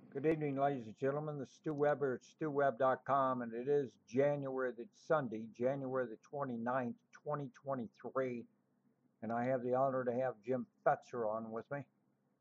Good evening, ladies and gentlemen. This is Stu Weber at StuWeb.com, and it is Sunday, January the 29th, 2023, and I have the honor to have Jim Fetzer on with me.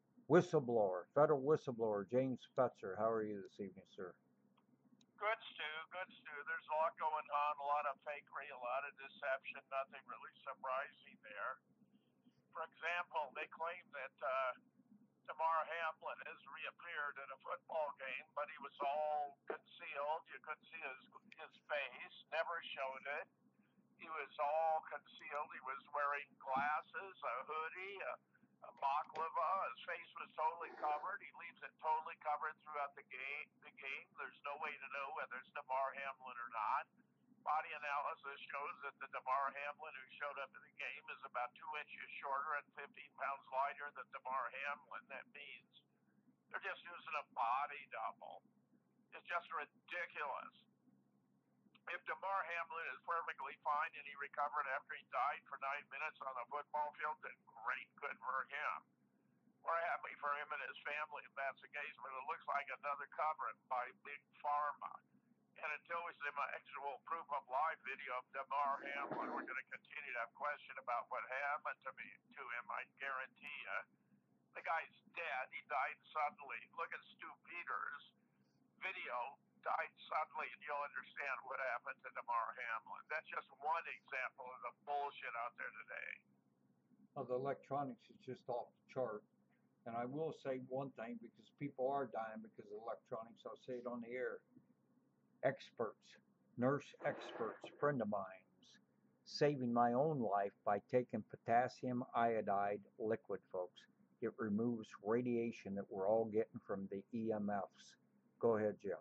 Federal whistleblower, James Fetzer. How are you this evening, sir? Good, Stu. Good, Stu. There's a lot going on, a lot of fakery, a lot of deception, nothing really surprising there. For example, they claim that Damar Hamlin has reappeared at a football game, but he was all concealed. You couldn't see his face, never showed it. He was all concealed. He was wearing glasses, a hoodie, a baklava. His face was totally covered. He leaves it totally covered throughout the game. There's no way to know whether it's Damar Hamlin or not. Body analysis shows that the Damar Hamlin who showed up in the game is about 2 inches shorter and 15 pounds lighter than Damar Hamlin. That means they're just using a body double. It's just ridiculous. If Damar Hamlin is perfectly fine and he recovered after he died for 9 minutes on the football field, then great, good for him. We're happy for him and his family if that's the case, but it looks like another covering by Big Pharma. And until we see my actual proof of live video of Damar Hamlin, we're going to continue to have question about what happened to him. I guarantee you. The guy's dead. He died suddenly. Look at Stu Peters' video. Died suddenly, and you'll understand what happened to Damar Hamlin. That's just one example of the bullshit out there today. Well, the electronics is just off the chart. And I will say one thing, because people are dying because of electronics. I'll say it on the air. Experts, nurse experts, friend of mine's, saving my own life by taking potassium iodide liquid, folks. It removes radiation that we're all getting from the EMFs. Go ahead, Jim.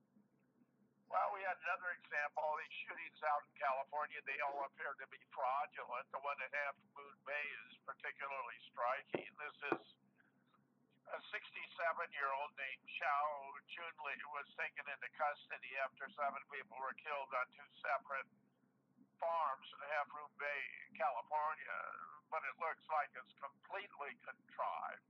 Well, we had another example. These shootings out in California, they all appear to be fraudulent. The one at Half Moon Bay is particularly striking. This is a 67-year-old named Xiao Chunli was taken into custody after 7 people were killed on 2 separate farms in Half Moon Bay, California. But it looks like it's completely contrived.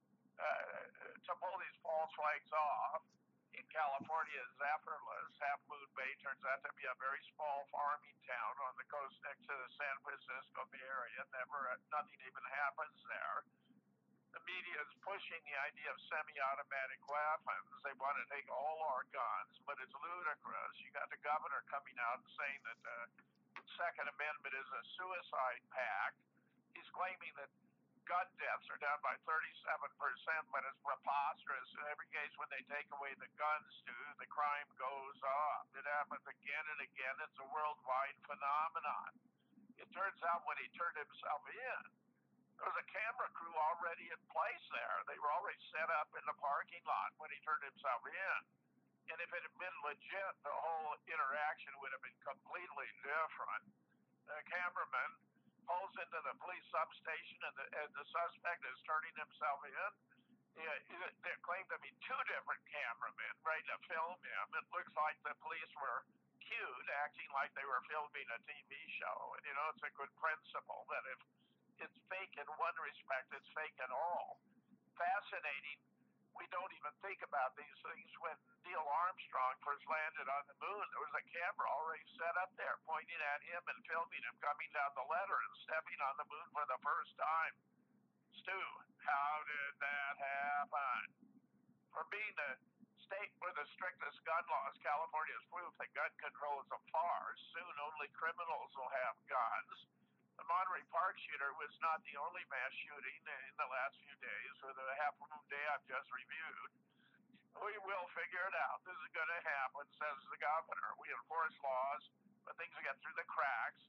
To pull these false flags off in California is effortless. Half Moon Bay turns out to be a very small farming town on the coast next to the San Francisco Bay Area. Nothing even happens there. The media is pushing the idea of semi-automatic weapons. They want to take all our guns, but it's ludicrous. You got the governor coming out and saying that the Second Amendment is a suicide pact. He's claiming that gun deaths are down by 37%, but it's preposterous. In every case, when they take away the guns, the crime goes up. It happens again and again. It's a worldwide phenomenon. It turns out when he turned himself in, there was a camera crew already in place there. They were already set up in the parking lot when he turned himself in. And if it had been legit, the whole interaction would have been completely different. The cameraman pulls into the police substation, and the suspect is turning himself in. There claimed to be 2 different cameramen ready to film him. It looks like the police were cued, acting like they were filming a TV show. And, it's a good principle that if it's fake in one respect, it's fake in all. Fascinating. We don't even think about these things. When Neil Armstrong first landed on the moon, there was a camera already set up there pointing at him and filming him coming down the ladder and stepping on the moon for the first time. Stu, how did that happen? For being the state with the strictest gun laws, California is proof that gun control is a farce. Soon only criminals will have guns. The Monterey Park shooter was not the only mass shooting in the last few days, or the Half Moon Day I've just reviewed. We will figure it out. This is going to happen, says the governor. We enforce laws, but things get through the cracks.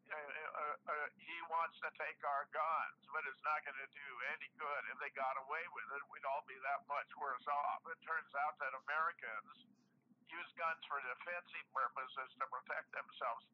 He wants to take our guns, but it's not going to do any good. If they got away with it, we'd all be that much worse off. It turns out that Americans use guns for defensive purposes to protect themselves.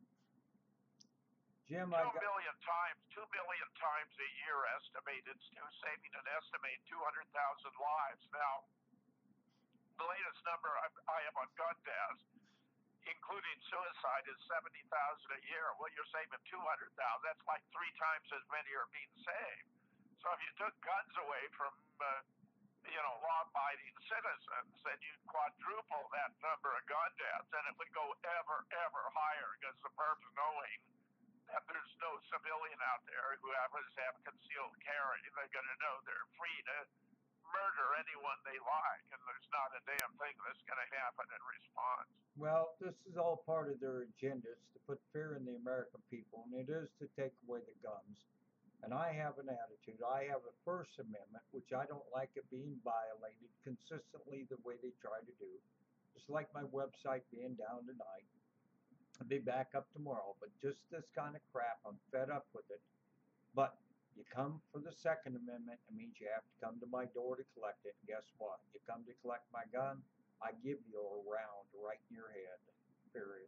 Jim, 2 million times a year estimated, saving an estimated 200,000 lives. Now, the latest number I have on gun deaths, including suicide, is 70,000 a year. Well, you're saving 200,000. That's like 3 times as many are being saved. So if you took guns away from law-abiding citizens, and you quadruple that number of gun deaths, and it would go ever higher because the perps knowing that there's no civilian out there who happens to have concealed carry, they're going to know they're free to murder anyone they like, and there's not a damn thing that's going to happen in response. Well, this is all part of their agenda. It's to put fear in the American people, and it is to take away the guns. And I have an attitude. I have a First Amendment, which I don't like it being violated consistently the way they try to do. Just like my website being down tonight. I'll be back up tomorrow, but just this kind of crap, I'm fed up with it. But you come for the Second Amendment, it means you have to come to my door to collect it. And guess what? You come to collect my gun, I give you a round right in your head. Period.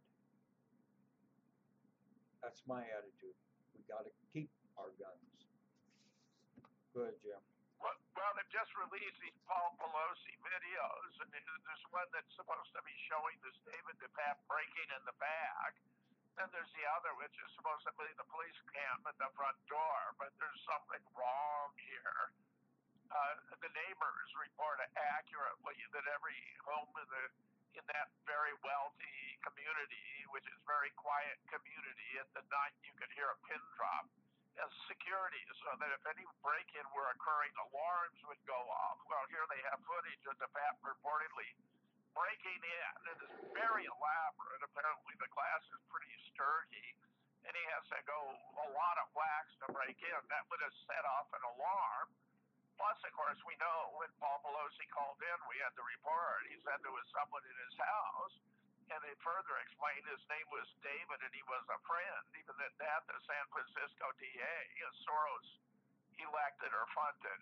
That's my attitude. We got to keep our guns. Good, Jim. Well, they've just released these Paul Pelosi videos, and there's one that's supposed to be showing this David DePape breaking in the bag. Then there's the other, which is supposed to be the police cam at the front door, but there's something wrong here. The neighbors report accurately that every home in that very wealthy community, which is very quiet community, at the night you could hear a pin drop, as security, so that if any break-in were occurring, alarms would go off. Well, here they have footage of the DePape reportedly breaking in. It is very elaborate. Apparently, the glass is pretty sturdy, and he has to go a lot of wax to break in. That would have set off an alarm. Plus, of course, we know when Paul Pelosi called in, we had the report. He said there was someone in his house, and it further explained his name was David and he was a friend. Even at that, the San Francisco DA, a Soros elected or funded,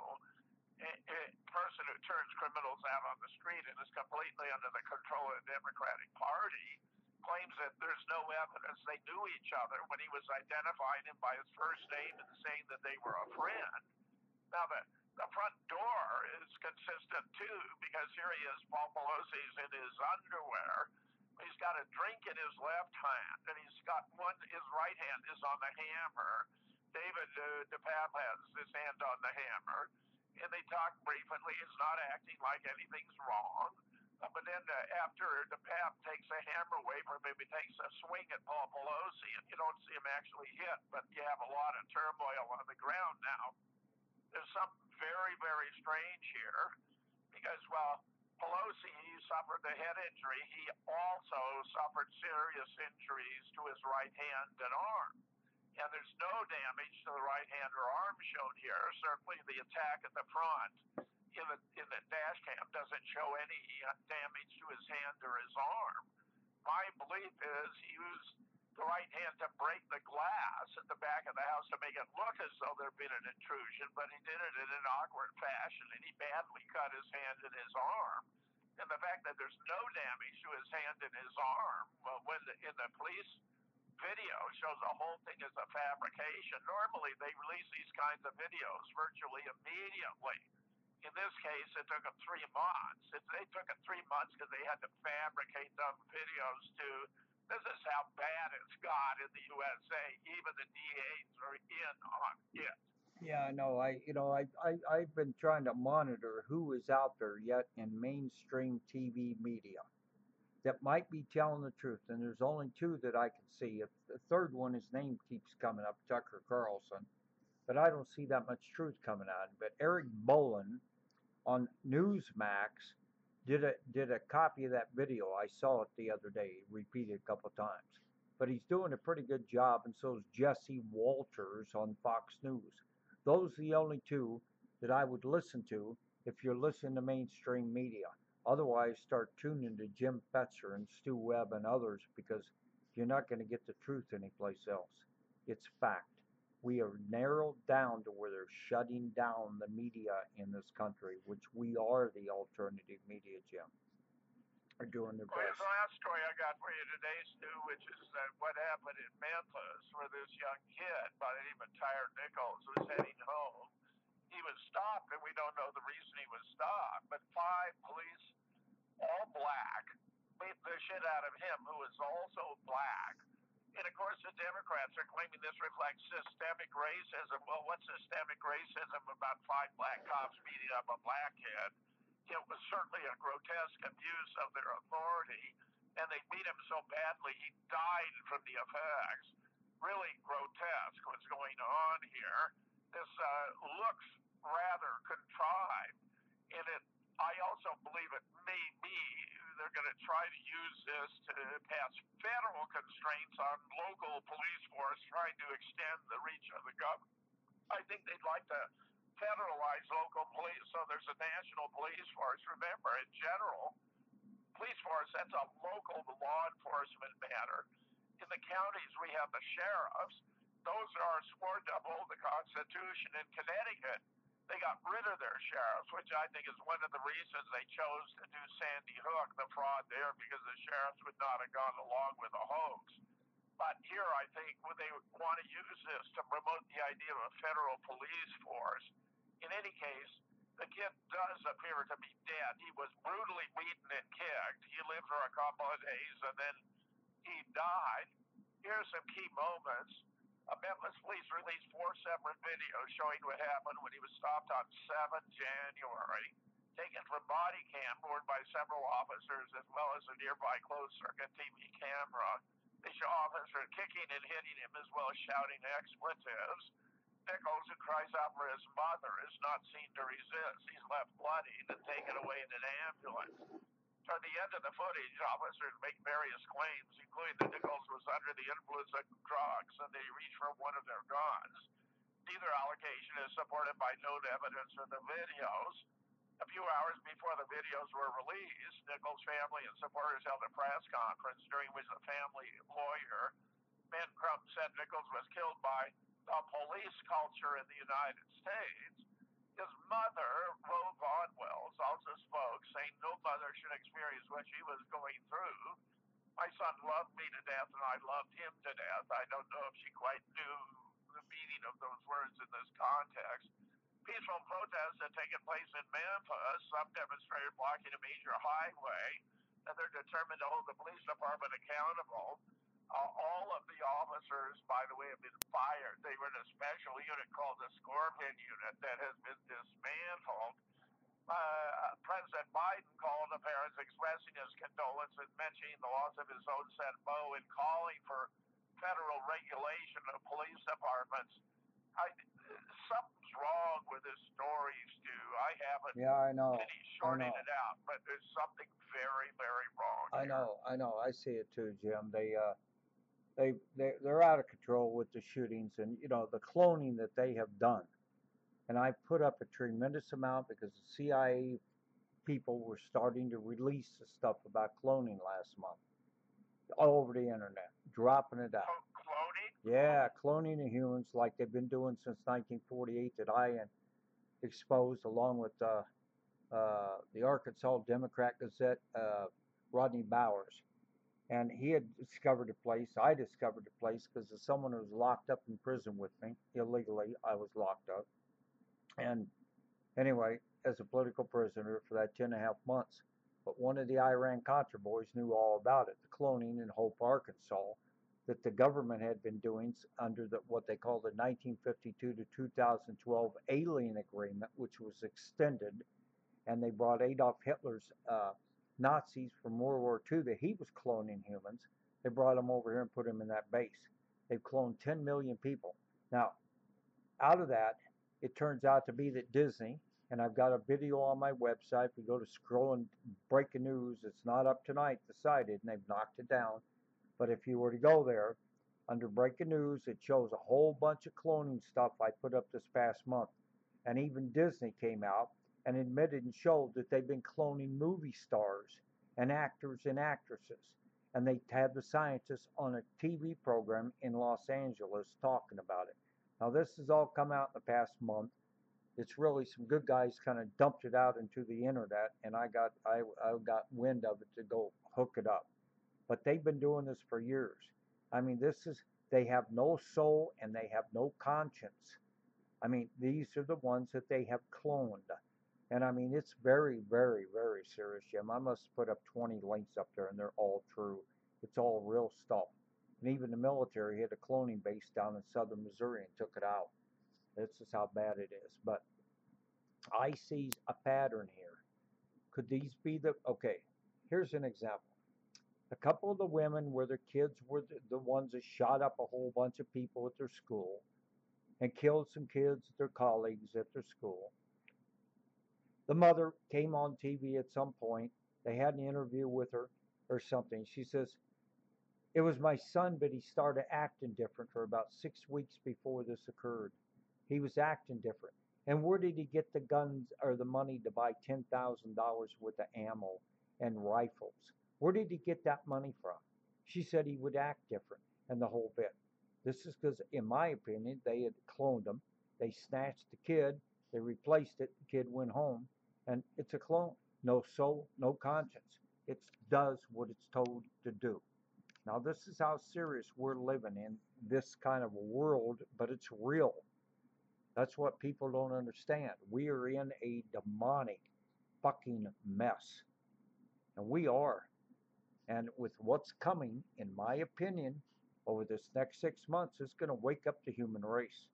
a person who turns criminals out on the street and is completely under the control of the Democratic Party, claims that there's no evidence they knew each other when he was identifying him by his first name and saying that they were a friend. Now, the front door is consistent too, because here he is, Paul Pelosi's in his underwear. He's got a drink in his left hand, and his right hand is on the hammer. David DePape has his hand on the hammer, and they talk briefly. He's not acting like anything's wrong. But then after DePape takes the hammer away from him, he takes a swing at Paul Pelosi, and you don't see him actually hit, but you have a lot of turmoil on the ground now. There's something very strange here, because while Pelosi suffered a head injury, he also suffered serious injuries to his right hand and arm. And there's no damage to the right hand or arm shown here. Certainly the attack at the front in the dash cam doesn't show any damage to his hand or his arm. My belief is he used the right hand to break the glass at the back of the house to make it look as though there'd been an intrusion, but he did it in an awkward fashion, and he badly cut his hand and his arm. And the fact that there's no damage to his hand and his arm, when in the police video shows the whole thing is a fabrication. Normally, they release these kinds of videos virtually immediately. In this case, it took them 3 months. They took it 3 months because they had to fabricate them videos too. This is how bad it's got in the USA. Even the DAs are in on it. Yeah, I know. I've been trying to monitor who is out there yet in mainstream TV media that might be telling the truth, and there's only 2 that I can see. If the third one, his name keeps coming up, Tucker Carlson, but I don't see that much truth coming out. But Eric Bolin on Newsmax did a copy of that video. I saw it the other day, repeated a couple of times. But he's doing a pretty good job, and so is Jesse Walters on Fox News. Those are the only 2 that I would listen to if you're listening to mainstream media. Otherwise, start tuning to Jim Fetzer and Stu Webb and others, because you're not going to get the truth anyplace else. It's fact. We are narrowed down to where they're shutting down the media in this country, which we are the alternative media, Jim. Are doing their Well, here's best. the last story I got for you today, Stu, which is what happened in Memphis, where this young kid by the name of Tyre Nichols was heading home. He was stopped, and we don't know the reason he was stopped, but 5 police, all black, beat the shit out of him, who was also black. And of course, the Democrats are claiming this reflects systemic racism. Well, what's systemic racism about 5 black cops beating up a black kid? It was certainly a grotesque abuse of their authority, and they beat him so badly he died from the effects. Really grotesque what's going on here. This looks rather contrived, and I also believe it may be they're going to try to use this to pass federal constraints on local police force, trying to extend the reach of the government. I think they'd like to federalize local police so there's a national police force. Remember, in general, police force, that's a local law enforcement matter. In the counties, we have the sheriffs. Those are sworn to uphold the Constitution. In Connecticut, they got rid of their sheriffs, which I think is one of the reasons they chose to do Sandy Hook, the fraud there, because the sheriffs would not have gone along with the hoax. But here, I think they want to use this to promote the idea of a federal police force. In any case, the kid does appear to be dead. He was brutally beaten and kicked. He lived for a couple of days and then he died. Here's some key moments. Memphis police released 4 separate videos showing what happened when he was stopped on 7 January, taken from body cam borne by several officers as well as a nearby closed-circuit TV camera. They show officers kicking and hitting him as well as shouting expletives. Nichols, who cries out for his mother, is not seen to resist. He's left bloodied and taken away in an ambulance. Toward the end of the footage, officers make various claims, including that Nichols was under the influence of drugs and they reached for one of their guns. Neither allegation is supported by known evidence in the videos. A few hours before the videos were released, Nichols' family and supporters held a press conference during which the family lawyer, Ben Crump, said Nichols was killed by the police culture in the United States. His mother, Rose Vaughn Wells, also spoke, saying no mother should experience what she was going through. My son loved me to death, and I loved him to death. I don't know if she quite knew the meaning of those words in this context. Peaceful protests had taken place in Memphis. Some demonstrators blocking a major highway, and they're determined to hold the police department accountable. All of the officers, by the way, have been fired. They were in a special unit called the Scorpion Unit that has been dismantled. President Biden called the parents expressing his condolences, mentioning the loss of his own son, Bo, and calling for federal regulation of police departments. Something's wrong with this story, Stu. I haven't Yeah, I know. finished sorting it out, but there's something very, very wrong here. I know. I see it too, Jim. They're out of control with the shootings and the cloning that they have done. And I put up a tremendous amount because the CIA people were starting to release the stuff about cloning last month all over the internet, dropping it out. Cloning? Yeah, cloning of humans like they've been doing since 1948 that I exposed along with the Arkansas Democrat Gazette, Rodney Bowers. And he had discovered a place. I discovered a place because of someone who was locked up in prison with me illegally. I was locked up. And anyway, as a political prisoner for that 10.5 months. But one of the Iran Contra boys knew all about it, the cloning in Hope, Arkansas, that the government had been doing under what they call the 1952 to 2012 Alien Agreement, which was extended. And they brought Adolf Hitler's Nazis from World War II that he was cloning humans. They brought them over here and put them in that base. They've cloned 10 million people. Now, out of that, it turns out to be that Disney, and I've got a video on my website. If you go to scroll and breaking news, it's not up tonight, decided, and they've knocked it down. But if you were to go there, under breaking news, it shows a whole bunch of cloning stuff I put up this past month. And even Disney came out and admitted and showed that they've been cloning movie stars and actors and actresses. And they had the scientists on a TV program in Los Angeles talking about it. Now, this has all come out in the past month. It's really some good guys kind of dumped it out into the internet, and I got wind of it to go hook it up. But they've been doing this for years. I mean, they have no soul and they have no conscience. I mean, these are the ones that they have cloned. And I mean, it's very, very, very serious, Jim. I must put up 20 links up there, and they're all true. It's all real stuff. And even the military hit a cloning base down in southern Missouri and took it out. This is how bad it is. But I see a pattern here. Could these be okay, here's an example. A couple of the women where their kids were the ones that shot up a whole bunch of people at their school and killed some kids, their colleagues at their school. The mother came on TV at some point. They had an interview with her or something. She says, it was my son, but he started acting different for about 6 weeks before this occurred. He was acting different. And where did he get the guns or the money to buy $10,000 worth of ammo and rifles? Where did he get that money from? She said he would act different and the whole bit. This is because, in my opinion, they had cloned him. They snatched the kid, they replaced it, the kid went home, and it's a clone. No soul, no conscience. It does what it's told to do. Now, this is how serious we're living in this kind of a world, but it's real. That's what people don't understand. We are in a demonic fucking mess. And we are. And with what's coming, in my opinion, over this next 6 months, it's going to wake up the human race.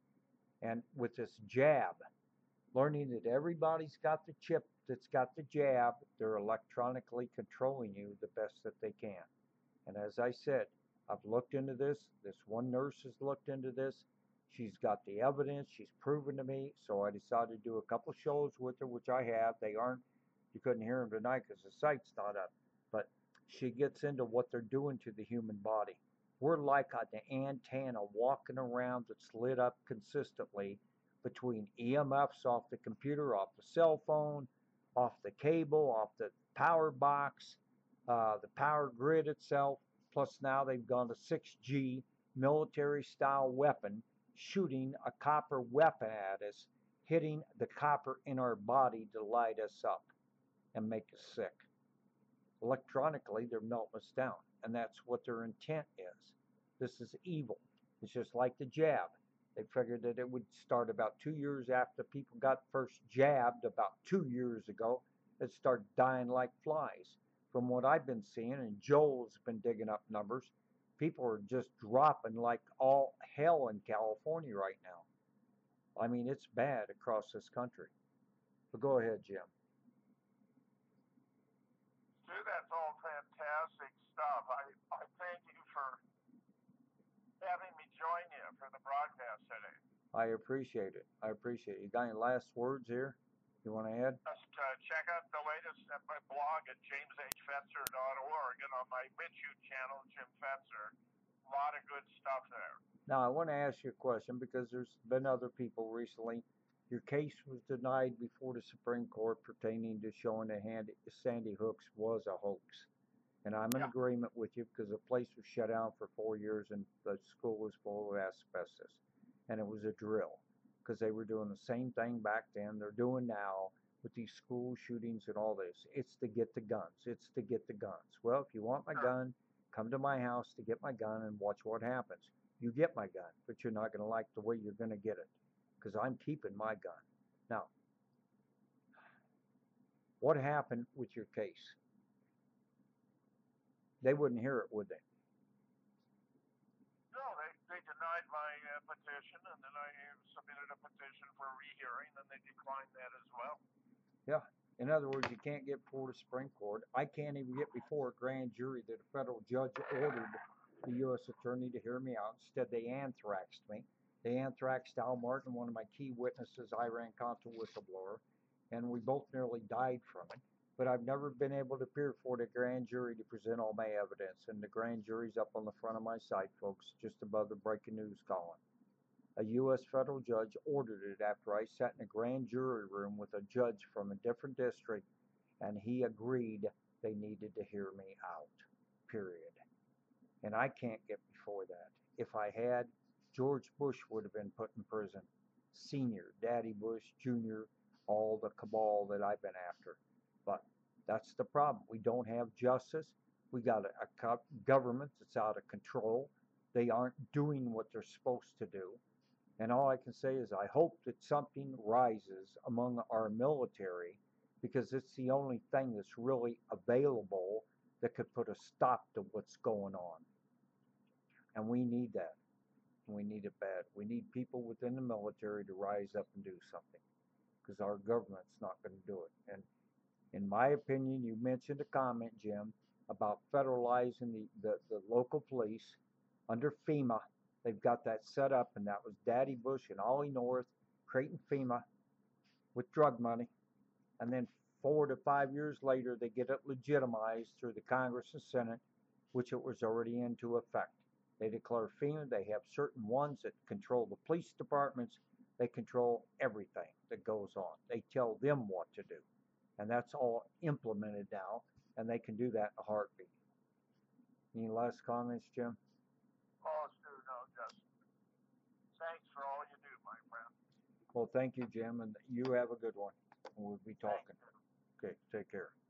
And with this jab, learning that everybody's got the chip that's got the jab, they're electronically controlling you the best that they can. And as I said, I've looked into this. This one nurse has looked into this. She's got the evidence. She's proven to me. So I decided to do a couple shows with her, which I have. They aren't, you couldn't hear them tonight because the site's not up. But she gets into what they're doing to the human body. We're like an antenna walking around that's lit up consistently between EMFs off the computer, off the cell phone, off the cable, off the power box, the power grid itself, plus now they've gone to 6G military style weapon, shooting a copper weapon at us, hitting the copper in our body to light us up and make us sick. Electronically, they're melting us down, and that's what their intent is. This is evil. It's just like the jab. They figured that it would start about 2 years after people got first jabbed, about 2 years ago. It started dying like flies. From what I've been seeing, and Joel's been digging up numbers, people are just dropping like all hell in California right now. I mean, it's bad across this country. But go ahead, Jim. Stu, that's all fantastic stuff. I thank you for having me join you for the broadcast today. I appreciate it. I appreciate it. You got any last words here you want to add? Just check out the latest at my blog at jameshfetzer.org and on my BitChute channel, Jim Fetzer. A lot of good stuff there. Now, I want to ask you a question because there's been other people recently. Your case was denied before the Supreme Court pertaining to showing that Sandy Hooks was a hoax. And I'm in agreement with you because the place was shut down for 4 years and the school was full of asbestos. And it was a drill because they were doing the same thing back then they're doing now with these school shootings and all this. It's to get the guns. It's to get the guns. Well, if you want my gun, come to my house to get my gun and watch what happens. You get my gun, but you're not going to like the way you're going to get it because I'm keeping my gun. Now, what happened with your case? They wouldn't hear it, would they? No, they denied my petition, and then I submitted a petition for a rehearing, and they declined that as well. Yeah. In other words, you can't get before the Supreme Court. I can't even get before a grand jury that a federal judge ordered the U.S. attorney to hear me out. Instead, they anthraxed me. They anthraxed Al Martin, one of my key witnesses, Iran-Contra whistleblower, and we both nearly died from it. But I've never been able to appear before the grand jury to present all my evidence. And the grand jury's up on the front of my site, folks, just above the breaking news column. A U.S. federal judge ordered it after I sat in a grand jury room with a judge from a different district, and he agreed they needed to hear me out, period. And I can't get before that. If I had, George Bush would have been put in prison. Senior, Daddy Bush, Junior, all the cabal that I've been after. But that's the problem. We don't have justice. We got a government that's out of control. They aren't doing what they're supposed to do. And all I can say is I hope that something rises among our military because it's the only thing that's really available that could put a stop to what's going on. And we need that. We need it bad. We need people within the military to rise up and do something because our government's not going to do it. And in my opinion, you mentioned a comment, Jim, about federalizing the local police under FEMA. They've got that set up, and that was Daddy Bush and Ollie North creating FEMA with drug money. And then 4 to 5 years later, they get it legitimized through the Congress and Senate, which it was already into effect. They declare FEMA, they have certain ones that control the police departments, they control everything that goes on. They tell them what to do. And that's all implemented now, and they can do that in a heartbeat. Any last comments, Jim? Oh, Stu, no, just thanks for all you do, my friend. Well, thank you, Jim, and you have a good one. We'll be talking. Thank you. Okay, take care.